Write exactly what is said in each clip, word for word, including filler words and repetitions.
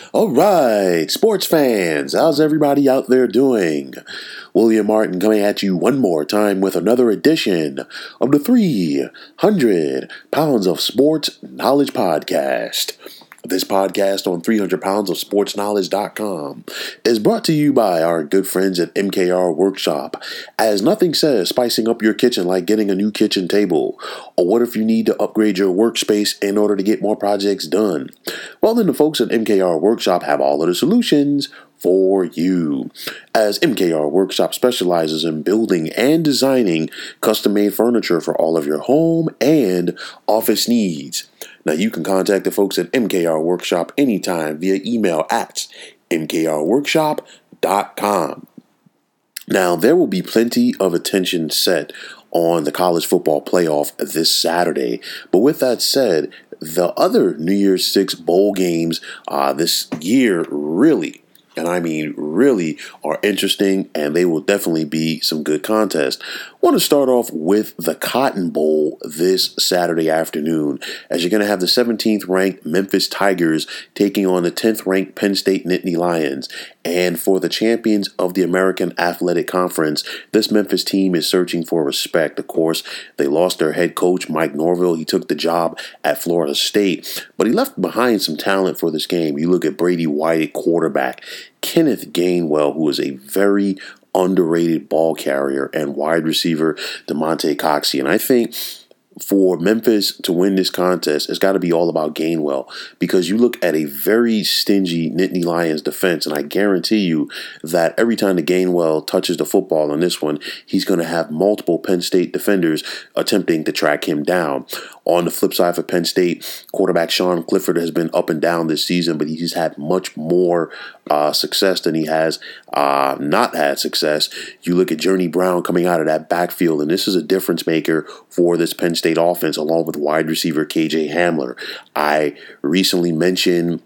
All right, sports fans, how's everybody out there doing? William Martin coming at you one more time with another edition of the three hundred Pounds of Sports Knowledge Podcast. This podcast on three hundred pounds of sports knowledge dot com is brought to you by our good friends at M K R Workshop. As nothing says spicing up your kitchen like getting a new kitchen table. Or what if you need to upgrade your workspace in order to get more projects done? Well, then the folks at M K R Workshop have all of the solutions for you. As M K R Workshop specializes in building and designing custom-made furniture for all of your home and office needs. Now, you can contact the folks at M K R Workshop anytime via email at m k r workshop dot com. Now, there will be plenty of attention set on the college football playoff this Saturday. But with that said, the other New Year's Six bowl games uh, this year really, and I mean really, are interesting, and they will definitely be some good contests. I want to start off with the Cotton Bowl this Saturday afternoon, as you're going to have the seventeenth ranked Memphis Tigers taking on the tenth ranked Penn State Nittany Lions. And for the champions of the American Athletic Conference, this Memphis team is searching for respect. Of course, they lost their head coach, Mike Norvell. He took the job at Florida State, but he left behind some talent for this game. You look at Brady White at quarterback, Kenneth Gainwell, who is a very underrated ball carrier, and wide receiver DeMonte Coxie. And I think for Memphis to win this contest, it's got to be all about Gainwell, because you look at a very stingy Nittany Lions defense, and I guarantee you that every time the Gainwell touches the football on this one, he's going to have multiple Penn State defenders attempting to track him down. On the flip side for Penn State, quarterback Sean Clifford has been up and down this season, but he's had much more uh, success than he has uh, not had success. You look at Journey Brown coming out of that backfield, and this is a difference maker for this Penn State offense, along with wide receiver K J Hamler. I recently mentioned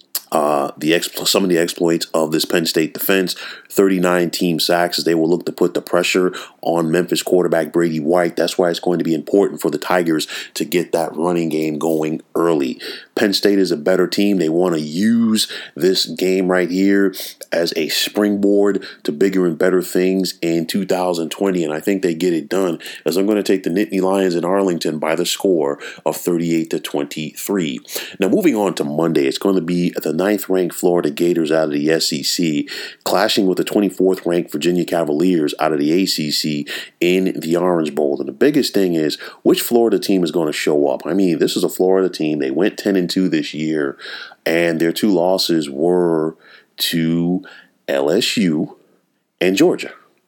Uh, the expl- some of the exploits of this Penn State defense, thirty-nine team sacks, as they will look to put the pressure on Memphis quarterback Brady White. That's why it's going to be important for the Tigers to get that running game going early. Penn State is a better team. They want to use this game right here as a springboard to bigger and better things in two thousand twenty, and I think they get it done, as I'm going to take the Nittany Lions in Arlington by the score of thirty-eight to twenty-three. Now, moving on to Monday, it's going to be the ninth ranked Florida Gators out of the S E C clashing with the twenty-fourth ranked Virginia Cavaliers out of the A C C in the Orange Bowl. And the biggest thing is, which Florida team is going to show up? I mean, this is a Florida team. They went ten and two this year, and their two losses were to L S U and Georgia.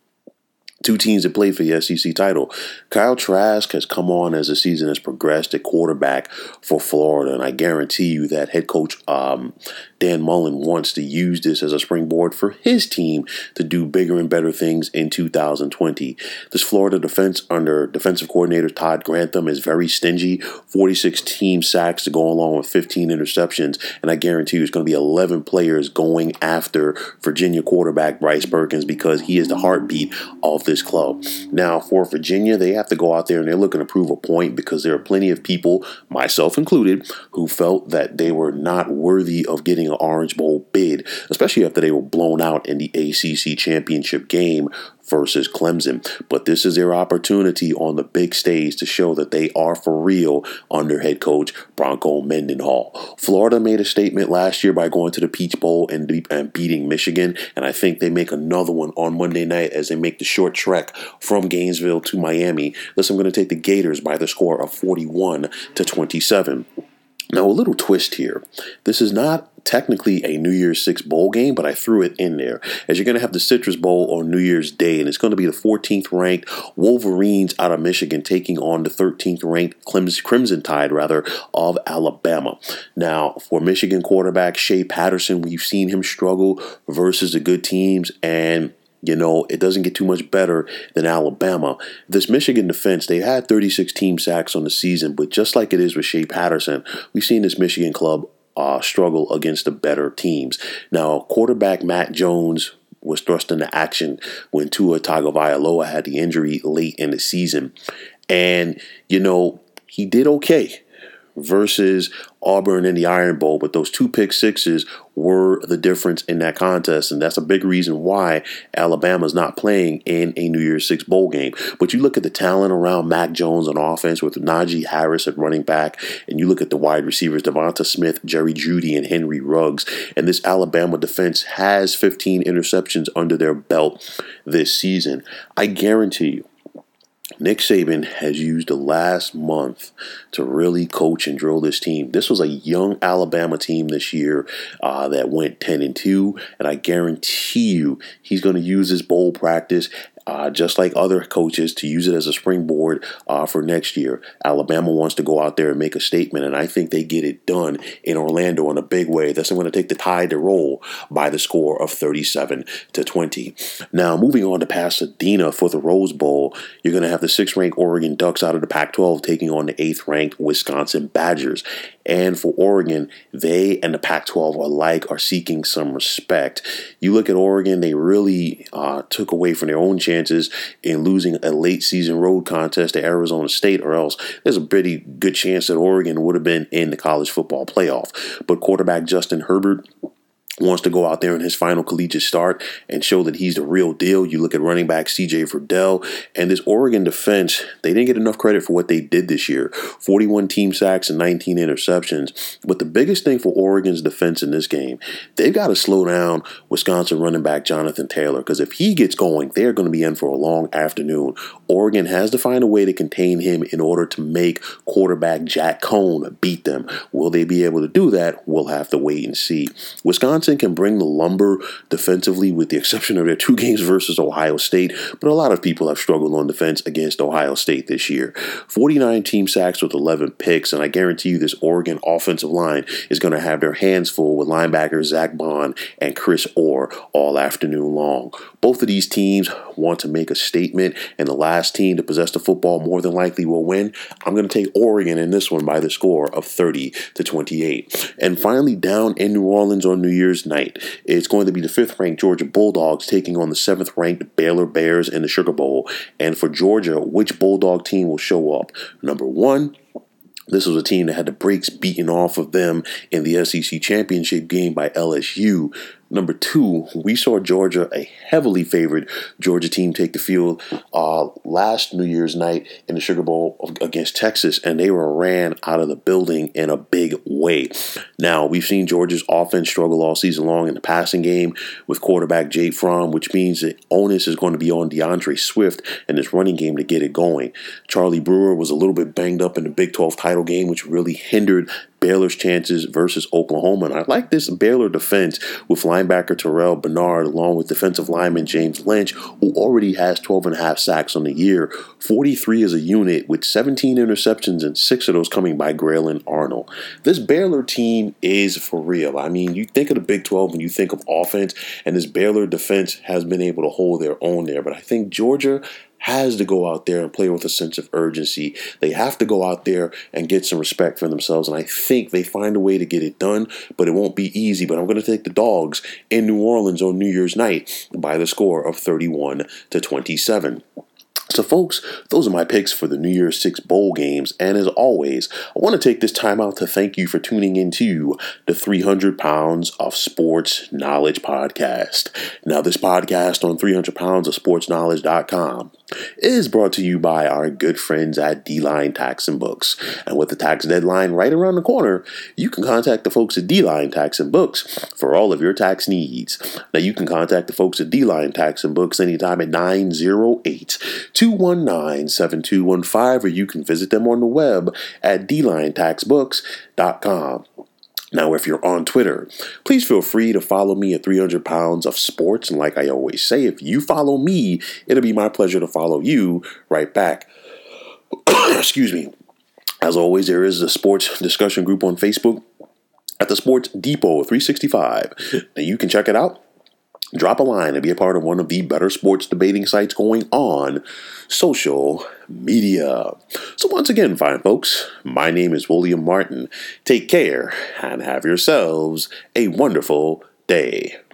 Two teams that played for the S E C title. Kyle Trask has come on as the season has progressed at quarterback for Florida, and I guarantee you that head coach um, Dan Mullen wants to use this as a springboard for his team to do bigger and better things in two thousand twenty. This Florida defense under defensive coordinator Todd Grantham is very stingy. forty-six team sacks to go along with fifteen interceptions, and I guarantee you it's going to be eleven players going after Virginia quarterback Bryce Perkins, because he is the heartbeat of this club. Now, for Virginia, they have to go out there and they're looking to prove a point, because there are plenty of people, myself included, who felt that they were not worthy of getting an Orange Bowl bid, especially after they were blown out in the A C C championship game versus Clemson. But this is their opportunity on the big stage to show that they are for real under head coach Bronco Mendenhall. Florida made a statement last year by going to the Peach Bowl and, be- and beating Michigan, and I think they make another one on Monday night as they make the short trek from Gainesville to Miami. Thus, I'm going to take the Gators by the score of forty-one to twenty-seven. Now, a little twist here. This is not technically a New Year's Six bowl game, but I threw it in there, as you're going to have the Citrus Bowl on New Year's Day, and it's going to be the fourteenth ranked Wolverines out of Michigan taking on the thirteenth ranked Crimson Tide, rather, of Alabama. Now, for Michigan quarterback Shea Patterson, we've seen him struggle versus the good teams, and you know, it doesn't get too much better than Alabama. This Michigan defense, they had thirty-six team sacks on the season, but just like it is with Shea Patterson, we've seen this Michigan club uh, struggle against the better teams. Now, quarterback Matt Jones was thrust into action when Tua Tagovailoa had the injury late in the season. And, you know, he did okay. versus Auburn in the Iron Bowl, but those two pick sixes were the difference in that contest, and that's a big reason why Alabama's not playing in a New Year's Six bowl game. But you look at the talent around Mac Jones on offense with Najee Harris at running back, and you look at the wide receivers, Devonta Smith, Jerry Jeudy, and Henry Ruggs, and this Alabama defense has fifteen interceptions under their belt this season. I guarantee you, Nick Saban has used the last month to really coach and drill this team. This was a young Alabama team this year uh, that went ten and two, and I guarantee you he's going to use this bowl practice Uh, just like other coaches, to use it as a springboard uh, for next year. Alabama wants to go out there and make a statement, and I think they get it done in Orlando in a big way. That's going to take the Tide to roll by the score of thirty-seven to twenty. Now, moving on to Pasadena for the Rose Bowl, you're going to have the sixth-ranked Oregon Ducks out of the Pac twelve taking on the eighth-ranked Wisconsin Badgers. And for Oregon, they and the Pac twelve alike are seeking some respect. You look at Oregon, they really uh, took away from their own chances in losing a late season road contest to Arizona State, or else there's a pretty good chance that Oregon would have been in the college football playoff. But quarterback Justin Herbert wants to go out there in his final collegiate start and show that he's the real deal. You look at running back C J Verdell and this Oregon defense, they didn't get enough credit for what they did this year. forty-one team sacks and nineteen interceptions. But the biggest thing for Oregon's defense in this game, they've got to slow down Wisconsin running back Jonathan Taylor, because if he gets going, they're going to be in for a long afternoon. Oregon has to find a way to contain him in order to make quarterback Jack Cohn beat them. Will they be able to do that? We'll have to wait and see. Wisconsin can bring the lumber defensively, with the exception of their two games versus Ohio State, but a lot of people have struggled on defense against Ohio State this year. forty-nine team sacks with eleven picks, and I guarantee you this Oregon offensive line is going to have their hands full with linebackers Zach Bond and Chris Orr all afternoon long. Both of these teams want to make a statement, and the last team to possess the football more than likely will win. I'm going to take Oregon in this one by the score of thirty to twenty-eight. And finally, down in New Orleans on New Year's night, it's going to be the fifth-ranked Georgia Bulldogs taking on the seventh-ranked Baylor Bears in the Sugar Bowl. And for Georgia, which Bulldog team will show up? Number one, this was a team that had the brakes beaten off of them in the S E C championship game by L S U. Number two, we saw Georgia, a heavily favored Georgia team, take the field uh, last New Year's night in the Sugar Bowl against Texas, and they were ran out of the building in a big way. Now, we've seen Georgia's offense struggle all season long in the passing game with quarterback Jake Fromm, which means that onus is going to be on DeAndre Swift and this running game to get it going. Charlie Brewer was a little bit banged up in the Big twelve title game, which really hindered Baylor's chances versus Oklahoma. And I like this Baylor defense with linebacker Terrell Bernard along with defensive lineman James Lynch, who already has twelve and a half sacks on the year, forty-three as a unit with seventeen interceptions and six of those coming by Grayland Arnold. This Baylor team is for real. I mean, you think of the Big twelve when you think of offense, and this Baylor defense has been able to hold their own there. But I think Georgia has to go out there and play with a sense of urgency. They have to go out there and get some respect for themselves, and I think they find a way to get it done, but it won't be easy. But I'm going to take the Dogs in New Orleans on New Year's night by the score of thirty-one to twenty-seven. So, folks, those are my picks for the New Year's Six bowl games. And as always, I want to take this time out to thank you for tuning into the three hundred pounds of Sports Knowledge podcast. Now, this podcast on three hundred pounds of sports knowledge dot com is brought to you by our good friends at D-Line Tax and Books. And with the tax deadline right around the corner, you can contact the folks at D-Line Tax and Books for all of your tax needs. Now, you can contact the folks at D-Line Tax and Books anytime at nine oh eight, two one nine, seven two one five, or you can visit them on the web at d line tax books dot com. Now, if you're on Twitter, please feel free to follow me at three hundred pounds of sports. And like I always say, if you follow me, it'll be my pleasure to follow you right back. Excuse me. As always, there is a sports discussion group on Facebook at the Sports Depot three sixty-five. Now, you can check it out. Drop a line and be a part of one of the better sports debating sites going on social media. So once again, fine folks, my name is William Martin. Take care and have yourselves a wonderful day.